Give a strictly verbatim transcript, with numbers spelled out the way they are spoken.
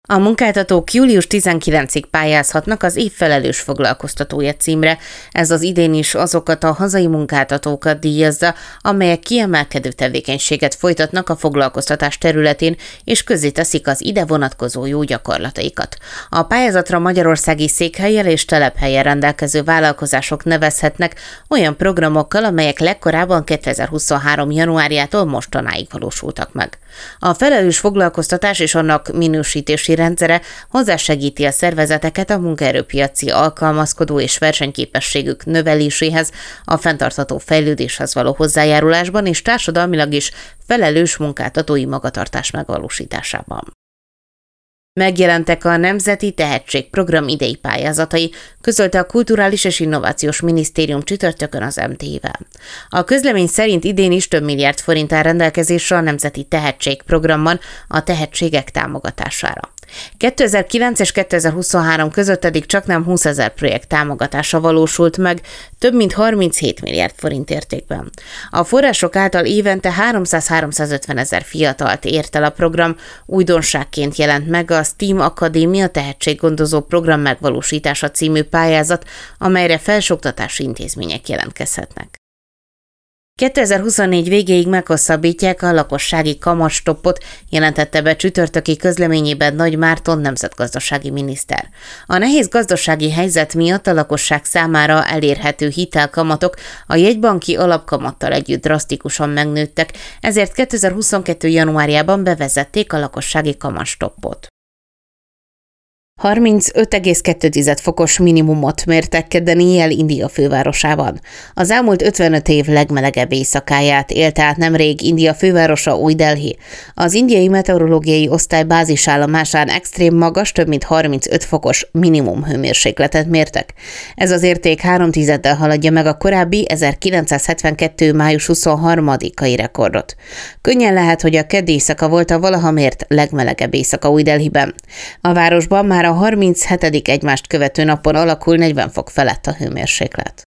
A munkáltatók július tizenkilencedikéig pályázhatnak az év felelős foglalkoztatója címre. Ez az idén is azokat a hazai munkáltatókat díjazza, amelyek kiemelkedő tevékenységet folytatnak a foglalkoztatás területén, és közzéteszik az ide vonatkozó jó gyakorlataikat. A pályázatra magyarországi székhellyel és telephellyel rendelkező vállalkozások nevezhetnek olyan programokkal, amelyek legkorábban kétezer-huszonhárom januárjától mostanáig valósultak meg. A felelős foglalkoztatás és annak minősítési rendszere hozzásegíti a szervezeteket a munkaerőpiaci alkalmazkodó és versenyképességük növeléséhez, a fenntartható fejlődéshez való hozzájárulásban és társadalmilag is felelős munkáltatói magatartás megvalósításában. Megjelentek a Nemzeti Tehetségprogram idei pályázatai, közölte a Kulturális és Innovációs Minisztérium csütörtökön az em té i-vel. A közlemény szerint idén is több milliárd forint áll rendelkezésre a Nemzeti Tehetségprogramban a tehetségek támogatására. kétezer-kilenc és kétezer-huszonhárom között eddig csaknem húszezer projekt támogatása valósult meg, több mint harminchét milliárd forint értékben. A források által évente háromszáz-háromszázötven ezer fiatalt ért el a program, újdonságként jelent meg a STEAM Akadémia tehetséggondozó program megvalósítása című pályázat, amelyre felsőoktatási intézmények jelentkezhetnek. kétezer-huszonnégy végéig meghosszabbítják a lakossági kamatstoppot, jelentette be csütörtöki közleményében Nagy Márton nemzetgazdasági miniszter. A nehéz gazdasági helyzet miatt a lakosság számára elérhető hitelkamatok a jegybanki alapkamattal együtt drasztikusan megnőttek, ezért kétezer-huszonkettő januárjában bevezették a lakossági kamatstoppot. harmincöt egész kettő fokos minimumot mértek kedden éjjel India fővárosában. Az elmúlt ötvenöt év legmelegebb éjszakáját élte át nemrég India fővárosa Új Delhi. Az indiai meteorológiai osztály bázisállomásán extrém magas, több mint harmincöt fokos minimum hőmérsékletet mértek. Ez az érték három tizeddel haladja meg a korábbi ezerkilencszázhetvenkettő május huszonharmadikai rekordot. Könnyen lehet, hogy a kedd éjszaka volt a valaha mért legmelegebb éjszaka Új Delhiben. A városban már a harminchetedik egymást követő napon alakul negyven fok felett a hőmérséklet.